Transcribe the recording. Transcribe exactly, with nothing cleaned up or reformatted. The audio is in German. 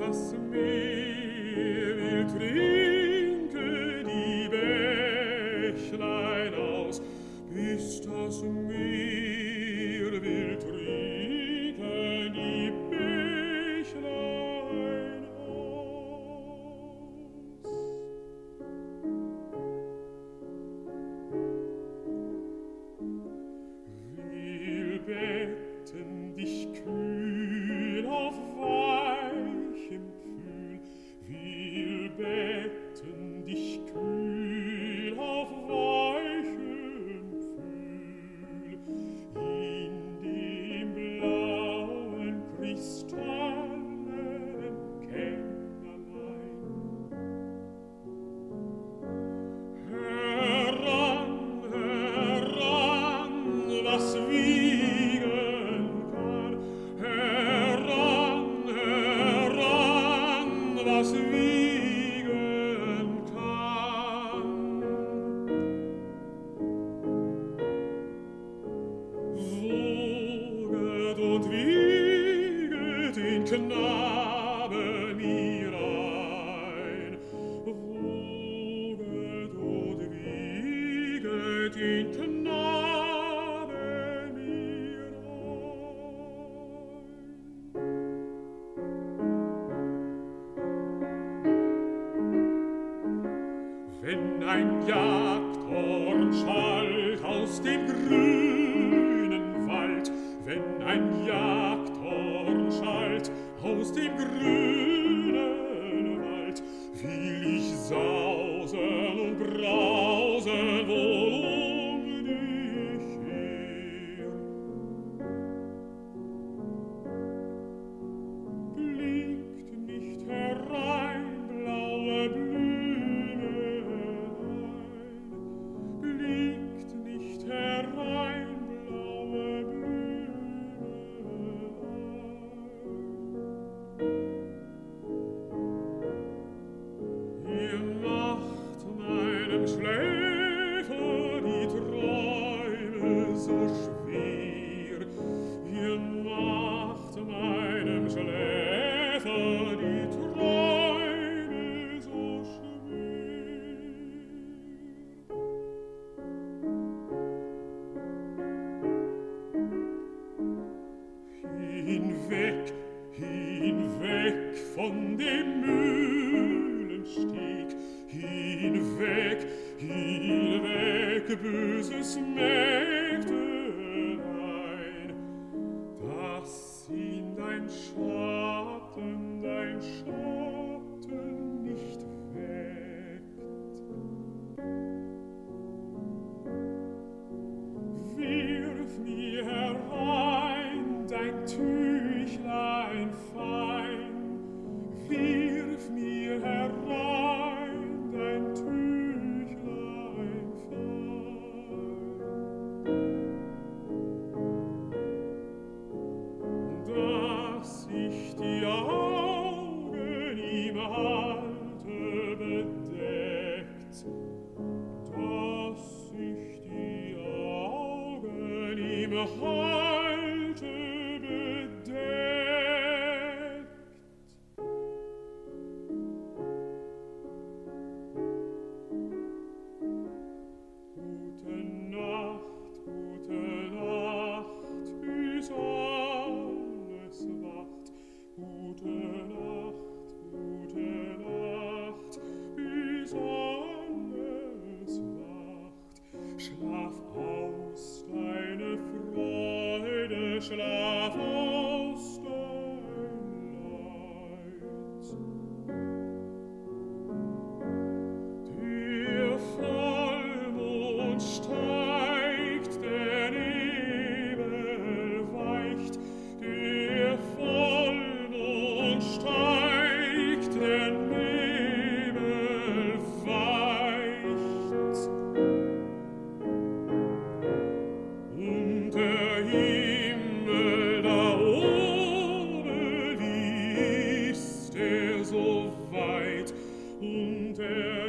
das Meer will trinken die Bächlein aus, bis das Meer will trinken die Bächlein aus. Will betten dich kühl auf weichem Pfühl, will betten dich kühl auf weichem Pfühl, in dem blauen kristallenen Kämmerlein. Heran, heran, was wiegen kann, heran, heran, was wiegen kann. Woget und wieget den Knaben mir ein, woget und wieget den Knaben mir ein. Wenn ein Jagdhorn schallt aus dem grünen Wald, wenn ein Jagdhorn schallt aus dem grünen Wald, will ich sausen und brausen wohl um dich her. Blinkt nicht herein, blaue Blümelein, blinkt nicht herein, blaue Blümelein. Ihr macht meinem Schläfer die Träume so schwer, ihr macht meinem Schläfer die Träume so schwer. Hinweg, hinweg von dem Mühlensteg, hinweg, hinweg, böses Mägdelein, dass ihn dein Schatten, dein Schatten nicht weckt. Wirf mir herein dein Tüchlein fein, wirf mir herein dein Tüchlein fein, dass ich die Augen ihm halte bedeckt, dass ich die Augen ihm halte bedeckt. Gute Nacht, gute Nacht, bis alles wacht. Gute Nacht, gute Nacht, bis alles wacht. Schlaf aus, deine Freude, schlaf aus, dein Leid. Der Vollmond steigt, der Nebel weicht, der Vollmond steigt, der Nebel weicht. Und der Himmel da oben, wie ist er so weit, und der